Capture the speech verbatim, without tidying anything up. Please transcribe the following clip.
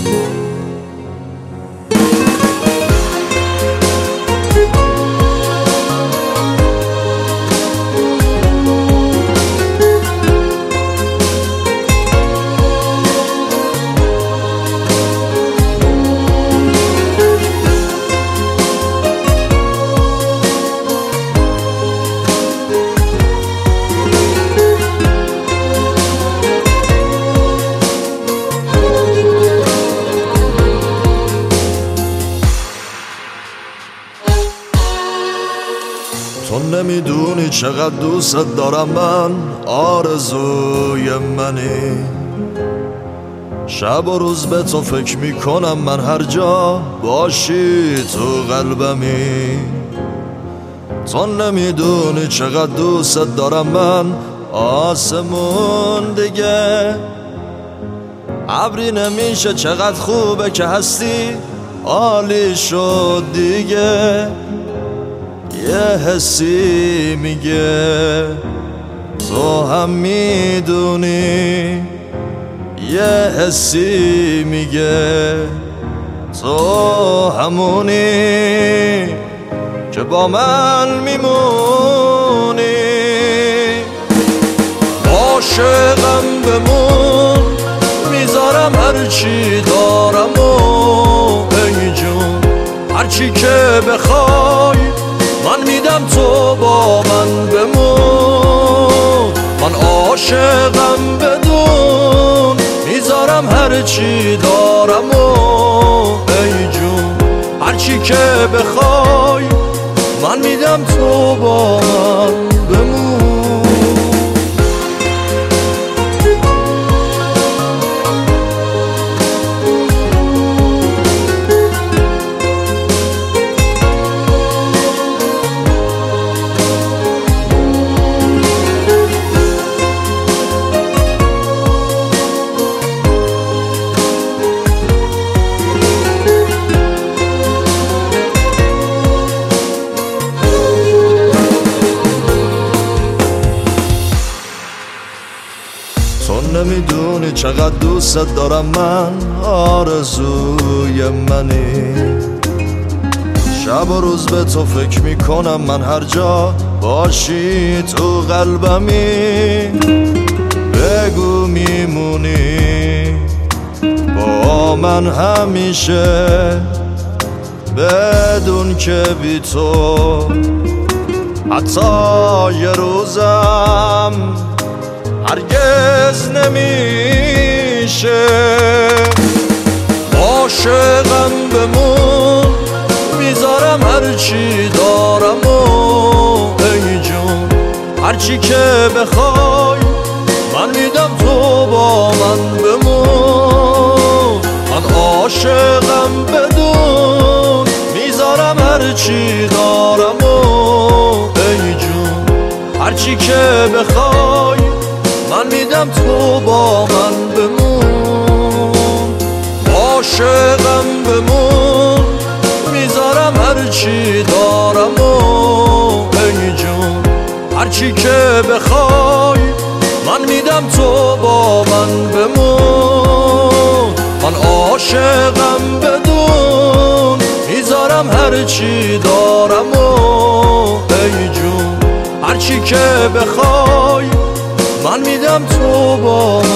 تو نمیدونی چقدر دوست دارم من، آرزوی منی. شب و روز به تو فکر میکنم من، هر جا باشی تو قلبمی. تو نمیدونی چقدر دوست دارم من، آسمون دیگه ابری نمیشه. چقدر خوبه که هستی، عالی شد دیگه. یه حسی میگه تو هم میدونی، یه حسی میگه تو همونی که با من میمونی. عاشقم بمون، میذارم هرچی دارم و ای جون هرچی که بخوای من میدم، تو با من بمون. من عاشقم بدون، میذارم هرچی دارم و ای جون هرچی که بخوای من میدم، تو با من بمون. تو نمیدونی چقدر دوست دارم من، آرزوی منی. شب و روز به تو فکر میکنم من، هر جا باشی تو قلبمی. بگو میمونی با من همیشه، بدون که بی تو حتی یه روزم هرگز نمیشه. عاشقم بمون، میذارم هرچی دارم و ای جون هرچی که بخوای من میدم، تو با من بمون. من عاشقم بدون، میذارم هرچی دارم و ای جون هرچی که بخوای من میدم، تو با من بمون. عاشقم بمون، میذارم هرچی دارم و ای جون هرچی که بخوای من میدم، تو با من بمون. من عاشقم بدون، میذارم هرچی دارم و ای جون هرچی که بخوای من میدم، تو با